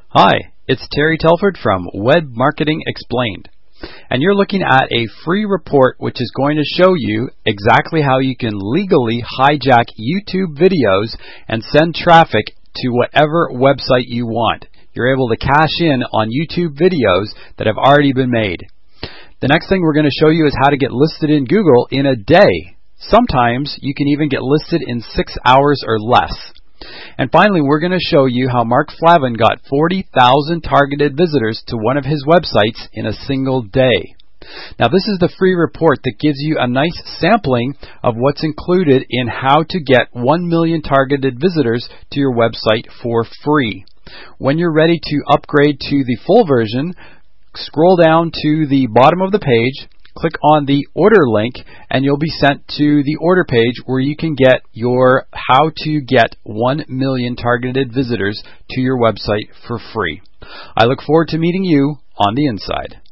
Hi, it's Terry Telford from Web Marketing Explained, and you're looking at a free report which is going to show you exactly how you can legally hijack YouTube videos and send traffic to whatever website you want. You're able to cash in on YouTube videos that have already been made. The next thing we're going to show you is how to get listed in Google in a day. Sometimes you can even get listed in 6 hours or less. And finally, we're going to show you how Mark Flavin got 40,000 targeted visitors to one of his websites in a single day. Now, this is the free report that gives you a nice sampling of what's included in how to get 1 million targeted visitors to your website for free. When you're ready to upgrade to the full version, scroll down to the bottom of the page, click on the order link, and you'll be sent to the order page where you can get your how to get 1 million targeted visitors to your website for free. I look forward to meeting you on the inside.